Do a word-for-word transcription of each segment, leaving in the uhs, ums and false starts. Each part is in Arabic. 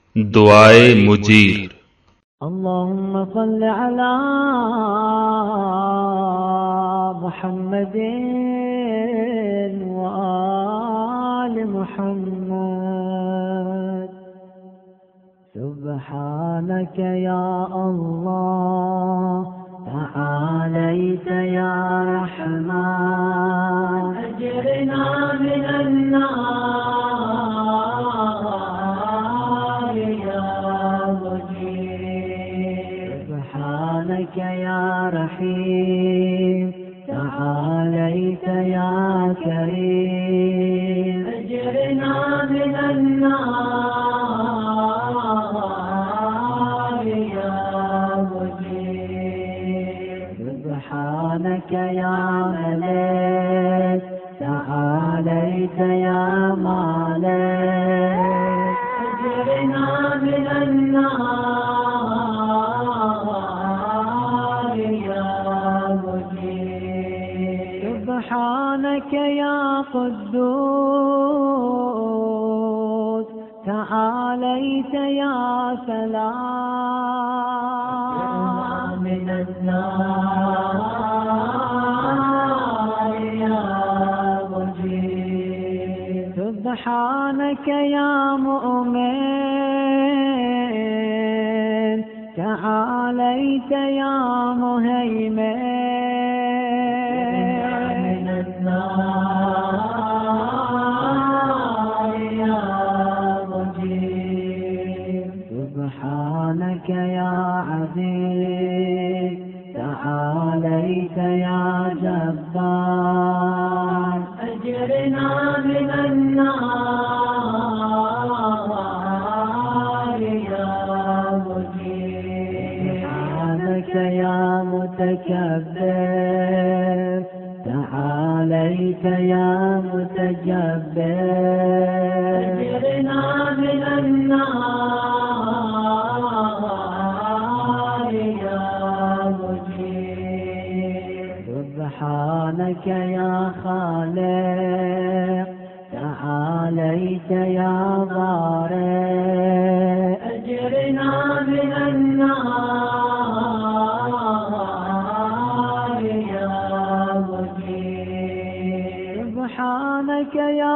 दुआए मुजीर। अल्लाहुम्मा सल्लि अला मुहम्मदिन व आलि मुहम्मद। सुब्हानक या अल्लाह तआलैत या रहमान अजरना मिनन नार या मुजीर। सुब्हानक या रहीम तआलैत या करीम अजरना मिनन नार या मुजीर। सुब्हानक या मलिक तआलैत या मालिक अजरना मिनन नार या मुजीर। सुब्हानक या कुद्दूस तआलैत या सलाम मिनन नार या मुजीर। सुब्हानक या मुमिन तआलैत या मुहैमिन मिनन नार या मुजीर। सुब्हानक या अज़ीज़ तआलैत या जब्बार अजरना मिनन नार या मुजीर। सुब्हानक या मुतकब्बिर तआलैत या मुतजब्बिर अजरना मिनन नार या मुजीर। सुब्हानक या खालिक तआलैत या बारिक अजरना मिनन नार या मुजीर। सुब्हानक या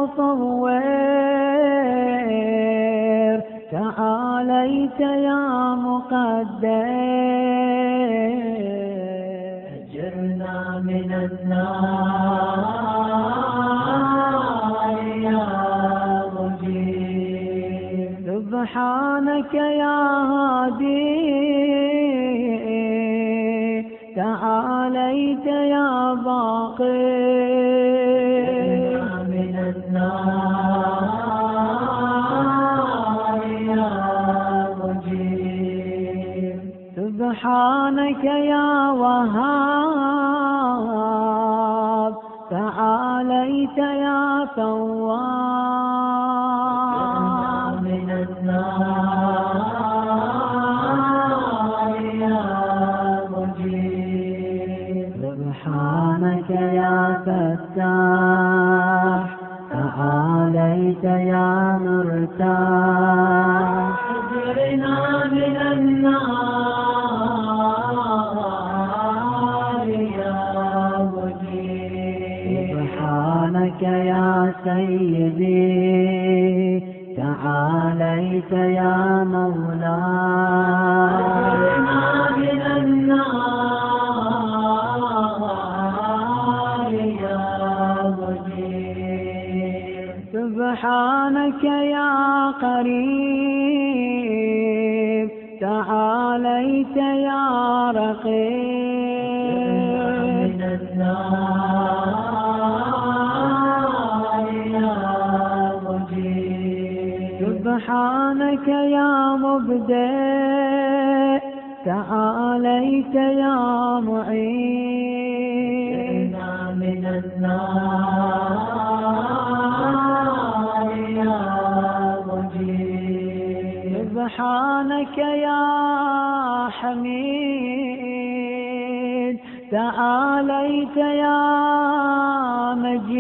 मुसव्विर तआलैत या मुक़द्दिर अजरना मिनन नार या मुजीर। सुब्हानक या हादी तआलैत या बाक़ी मिनन नार या मुजीर। सुब्हानक या वहाब तआलैत या तव्वाब मिनन नार या मुजीर। सुब्हानक या फत्ताह तआलैत या मुर्ताह अजरना मिनन नार या मुजीर। सुब्हानक या सय्यदी तआलैत या मौला अजरना मिनन नार या मुजीर। सुब्हानक या करीब तआलैत या रक़ीब मिनन नार या मुजीर। सुब्हानक या मुब्दिअ तआलैत या मुईद मिनन नार या मुजीर। सुब्हानक या हमीद तआलैत या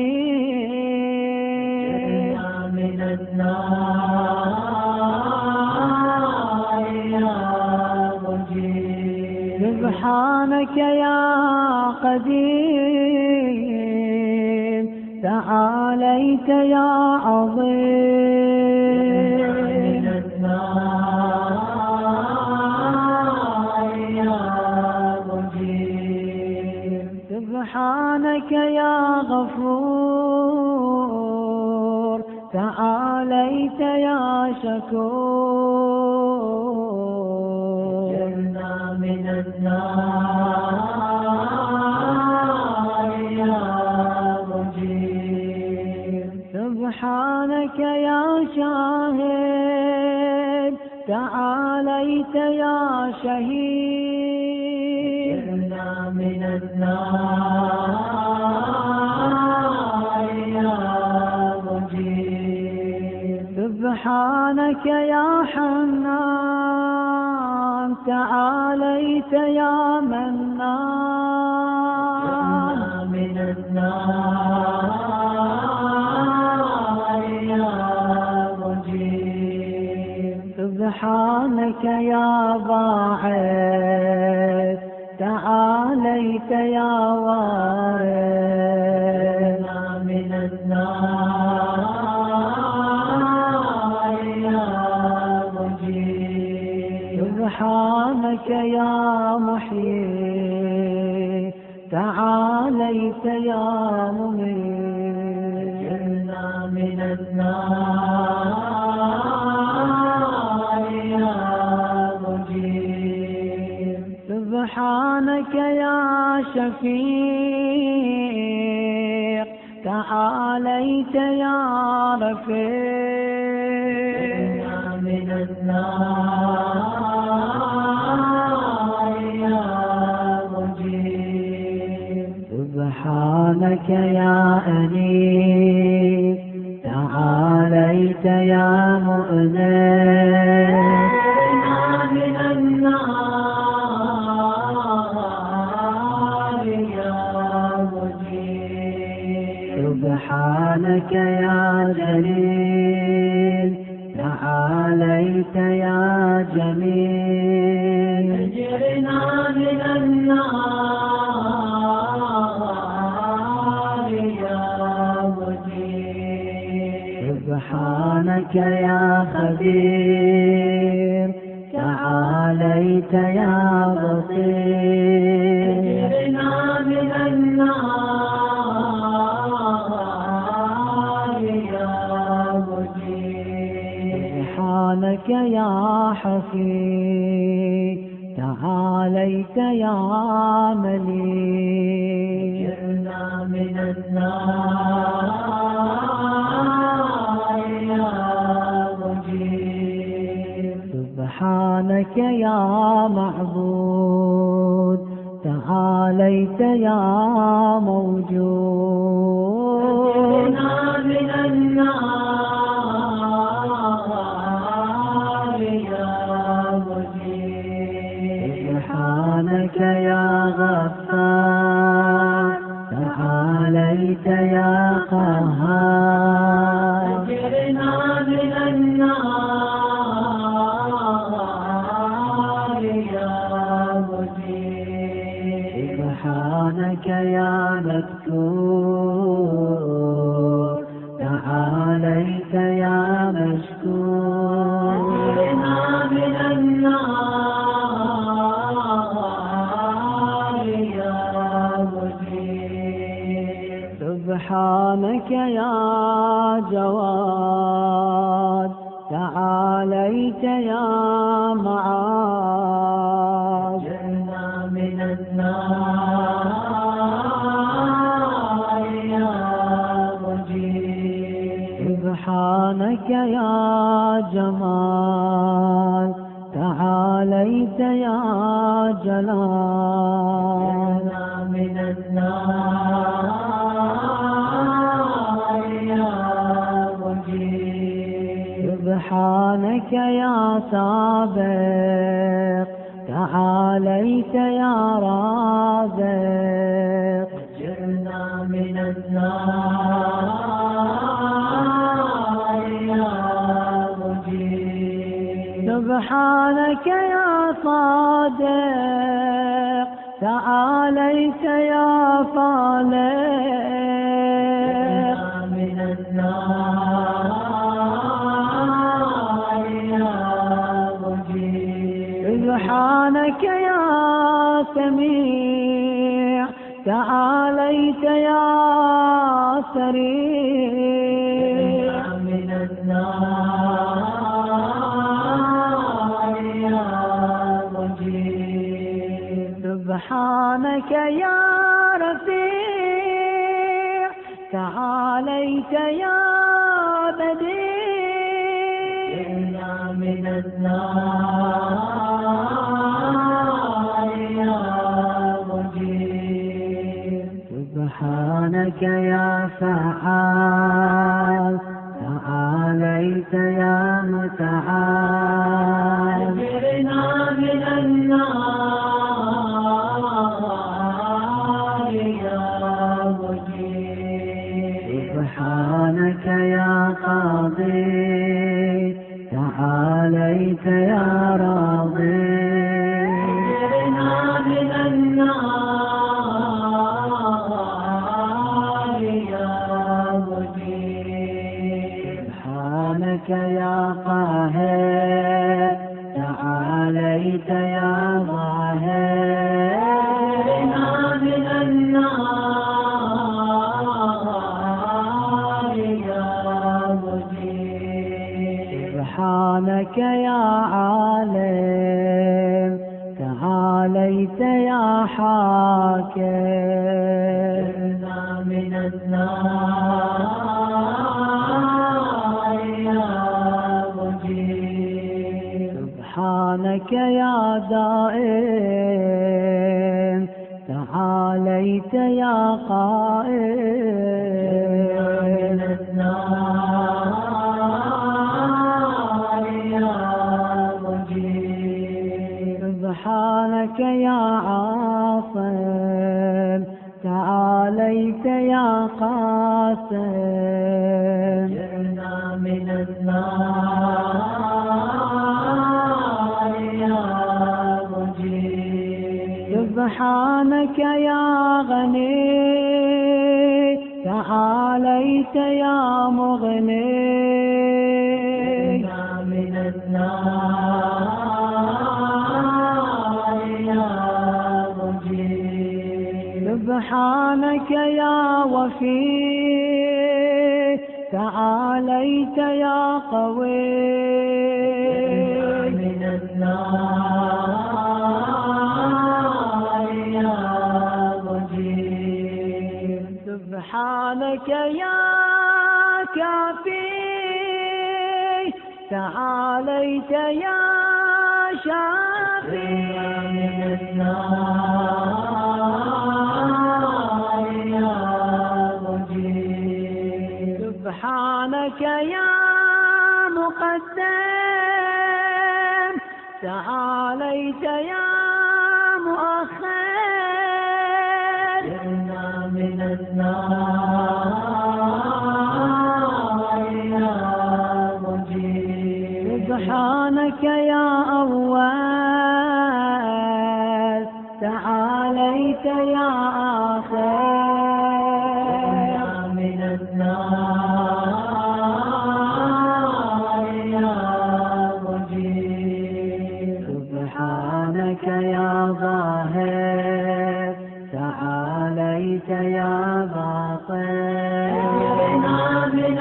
मजीद मिनन नार سبحانك يا قديم تعاليت يا عظيم سبحانك يا غفور تعاليت يا شكور جرنا من النار يا مجيب سبحانك يا شاهد تعاليت يا شهيد جرنا من النار يا مجيب سبحانك يا حنان تعاليت يا منان من النار يا مجيب سبحانك يا باعث تعاليت يا وارث من النار يا مجيب سبحانك يا محيي تعاليت يا مميت جرنا من النار يا مجيب سبحانك يا شفيق تعاليت يا رفيق من النار يا مجيب سبحانك يا أنيس تعاليت يا مؤنس من النار يا مجيب سبحانك يا جليل تعاليت يا جميل اجرنا من النار يا مجيب سبحانك يا خبير تعاليت يا بصير اجرنا من النار يا مجيب سبحانك يا حفيظ تعاليت يا مليك جرنا من النار يا مجيب سبحانك يا معبود تعاليت يا موجود جرنا من النار يا مجيب سبحانك يا غفار تعاليت يا قهار اجرنا من النار يا مجيب سبحانك يا مذكور تعاليت يا مشكور اجرنا من النار يا مجيب سبحانك يا جواد تعاليت يا معاد جرنا من النار يا مجيب سبحانك يا جمال تعاليت يا جلال جرنا من النار يا مجيب سبحانك يا سابق تعاليت يا رازق جرنا من النار يا مجيب سبحانك يا صادق تعاليت يا فالح من النار يا مجير. سبحانك يا سميع تعاليت يا سريع من النار يا مجير. سبحانك يا رفيع تعاليت يا بديع من النار يا مجير. سبحانك يا فعال تعاليت يا متعال أجرنا من النار يا مجير. سبحانك يا قاضي تعاليت يا راضي أجرنا من النار يا مجير. سبحانك يا قاهر تعاليت يا ظاهر أجرنا من النار يا مجير. سبحانك يا عالم تعاليت يا حاكم من النار يا مجير. سبحانك يا دائم تعاليت يا قائم من النار يا مجير. سبحانك يا عاصم تعاليت يا قاسم أجرنا من النار يا مجير. سبحانك يا غني تعاليت يا مغني أجرنا من النار يا مجير. سبحانك يا وفي تعاليت يا قوي من النار يا مجير. سبحانك يا كافي تعاليت يا شافي من النار يا مجير. سبحانك يا مقدم تعاليت يا مؤخر من النار يا مجير. سبحانك يا أول تعاليت يا آخر من النار يا مجير. سبحانك يا ظاهر تعاليت يا باطن من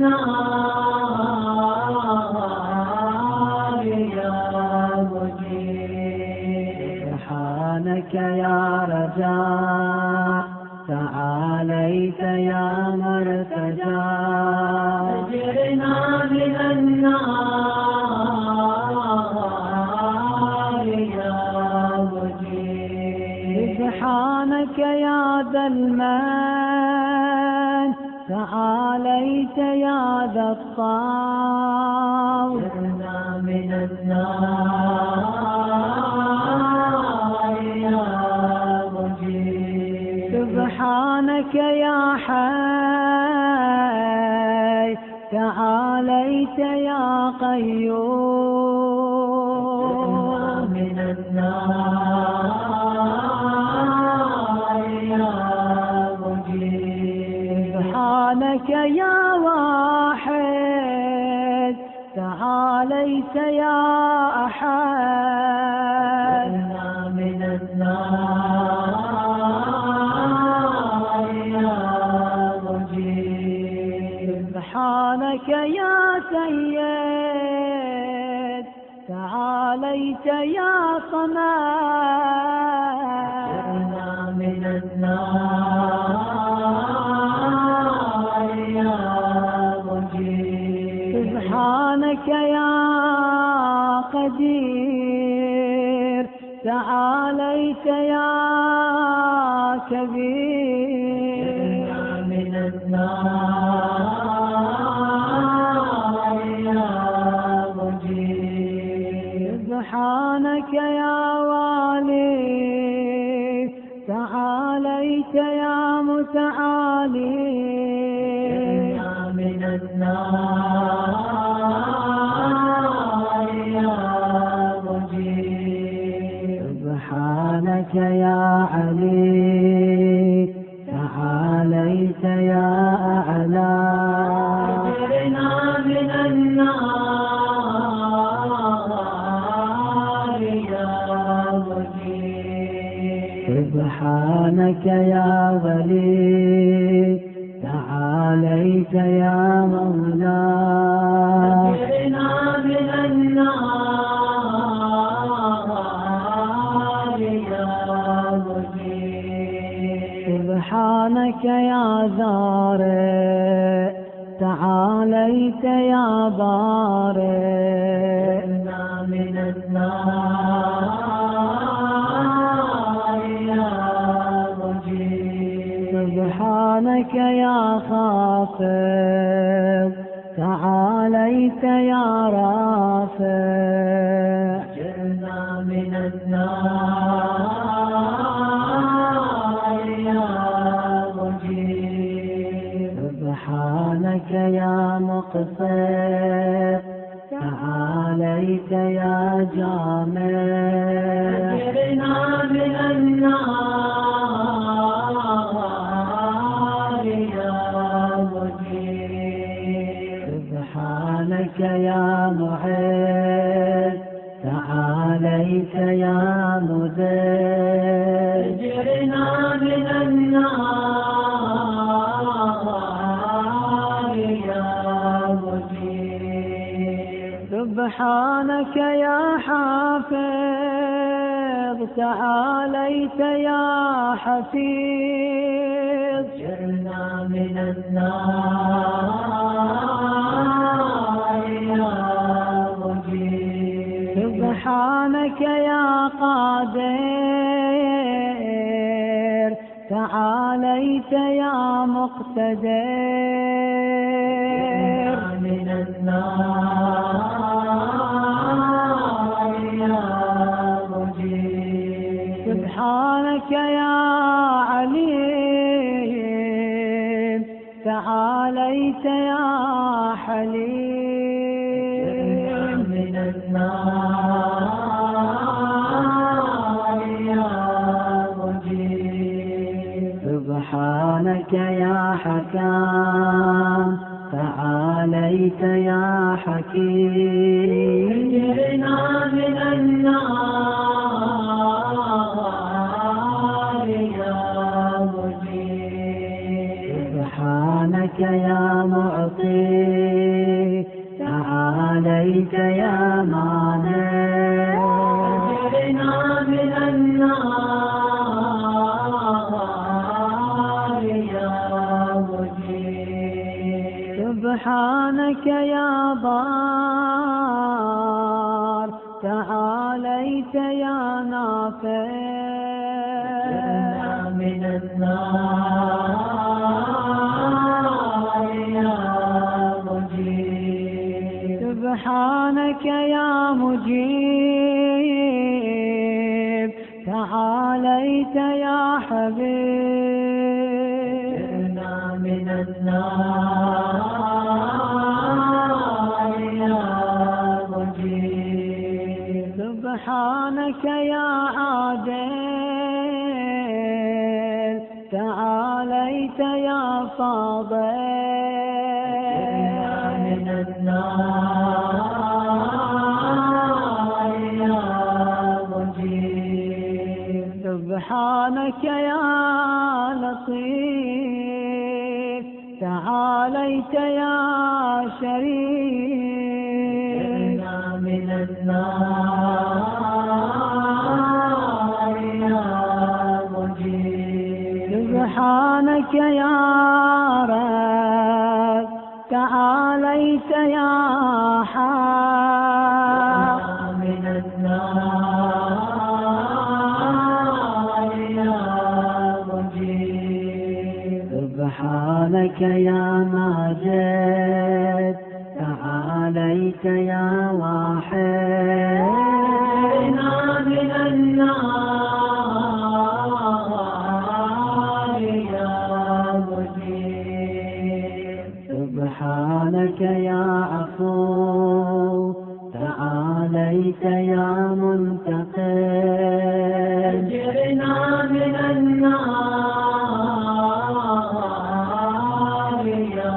النار يا مجير. سبحانك يا رجاء تعاليت يا مرتجى أجرنا من النار يا مجير. سبحانك يا ذا المن تعاليت يا ذا الطول أجرنا من النار يا مجير. سبحانك يا حي تعاليت يا قيوم من النار تعاليت يا أحد من النار يا مجيب. سبحانك يا سيد تعاليت يا صمد من النار يا مجيب. سبحانك يا قدير تعاليت يا كبير. من النار يا مجيب. سبحانك يا والي تعاليت يا متعالي. من النار يا مجيب. سبحانك يا علي تعاليت يا أعلى. أجرنا من النار يا مجيب. سبحانك يا ولي تعاليت يا مولاي. أجرنا من النار يا مجيب. سبحانك يا ذارئ تعاليت يا بارئ. من النار يا مجيب. سبحانك يا خافض تعاليت يا رافع. أجرنا من النار يا مجيب. سبحانك يا مقسط تعاليت يا جامع. أجرنا من النار يا مجيب. سبحانك يا معز تعاليت يا مذل. أجرنا من النار يا مجيب. سبحانك يا حافظ تعاليت يا حفيظ. أجرنا من النار يا مجيب. سبحانك يا قادر تعاليت يا مقتدر. من النار يا مجيب. سبحانك يا عليم تعاليت يا حليم. من النار يا مجيب. سبحانك يا حكام تعاليت يا حكيم. أجرنا من النار يا مجيب. سبحانك يا معطي تعاليت يا مانع. أجرنا من النار يا مجيب. سبحانك يا بار تعاليت يا نافع. من النار يا مجيب. سبحانك يا مجيب تعاليت يا حبيب. من النار يا مجيب. سبحانك يا عادل تعاليت يا فاضل. من النار سبحانك يا لطيف تعاليت يا شريف من النار يا مجيب سبحانك يا رب تعاليت يا حق من النار يا مجيب سبحانك يا ماجد تعاليت يا واحد من النار يا مجيب سبحانك يا عفو تعاليت يا منتقم اجرنا من النار يا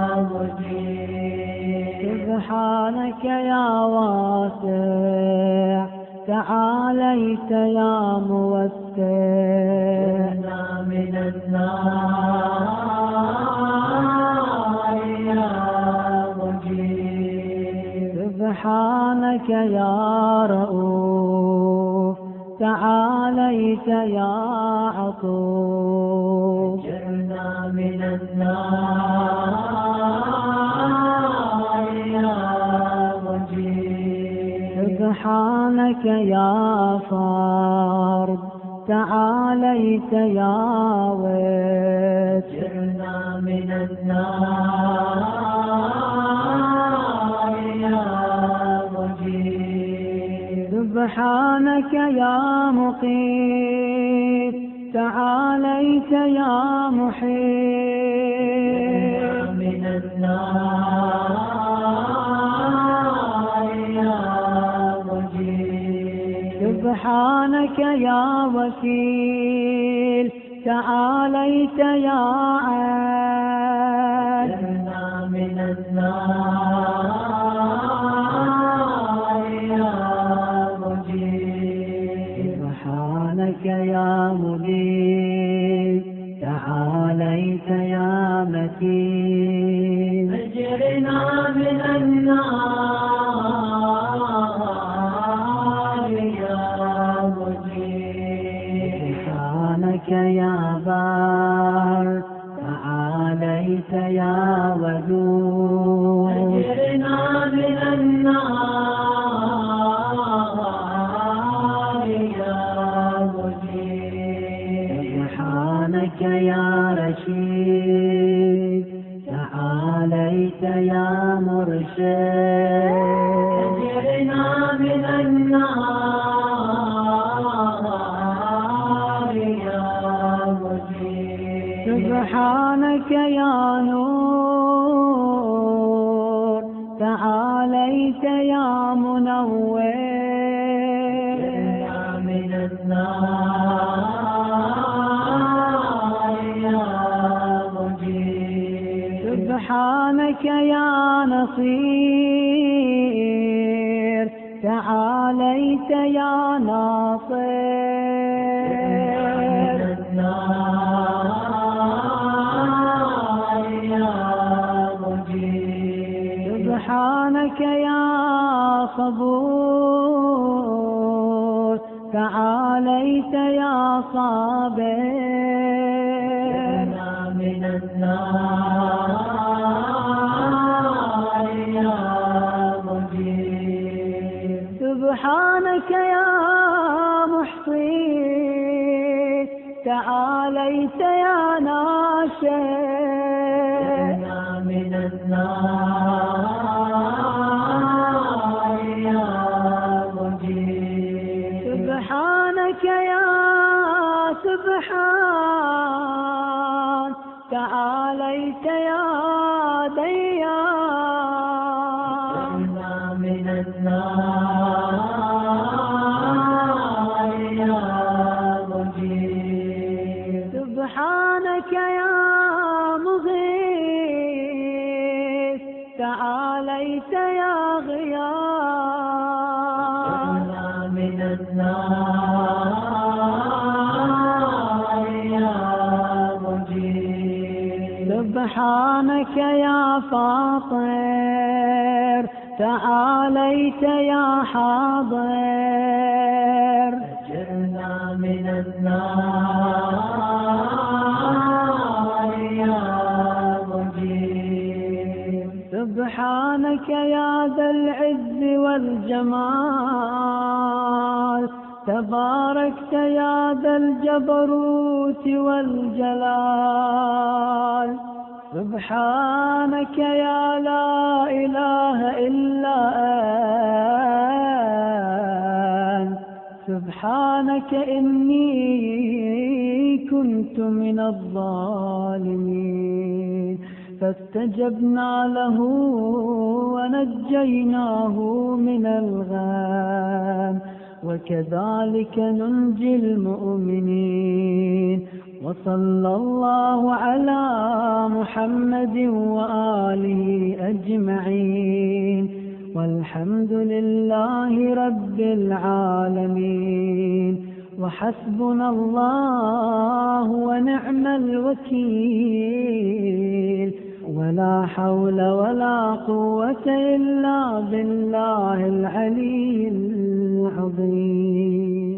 مجيب سبحانك يا واسع تعاليت يا موسع من النار يا مجيب سبحانك يا رؤوف تعاليت يا عطوف اجرنا من النار يا مجيب سبحانك يا فرد تعاليت يا ويت اجرنا من النار يا مجيب سبحانك يا مقيت تعاليت يا محيط من النار يا مجيب سبحانك يا وكيل تعاليت يا عاد اجرنا من النار يا مجيب سبحانك يا مجيب تعاليت يا متين اجرنا من النار يا مجيب سبحانك يا بار تعاليت يا ودود اجرنا من النار يا مجيب سبحانك يا رشيد تعاليت يا مرشد اجرنا من النار يا مجيب سبحانك يا نور تعاليت يا منور اجرنا من النار يا مجيب سبحانك يا نصير تعاليت يا ناصر النار يا مجيب سبحانك يا صبور تعاليت يا صابر من النار يا مجيب سبحانك يا محصي تعاليت يا ناشئ من النار يا مجيب سبحانك يا سبحان تعاليت يا ديان من النار يا مجيب سبحانك يا مغيث تعاليت يا غياث من النار فاطر تعاليت يا حاضر أجرنا من النار يا مجيب. سبحانك يا ذا العز والجمال تباركت يا ذا الجبروت والجلال. سبحانك يا لا إله إلا أنت سبحانك إني كنت من الظالمين. فاستجبنا له ونجيناه من الغم وكذلك ننجي المؤمنين. وصلى الله على محمد وآله أجمعين والحمد لله رب العالمين. وحسبنا الله ونعم الوكيل ولا حول ولا قوة إلا بالله العلي العظيم.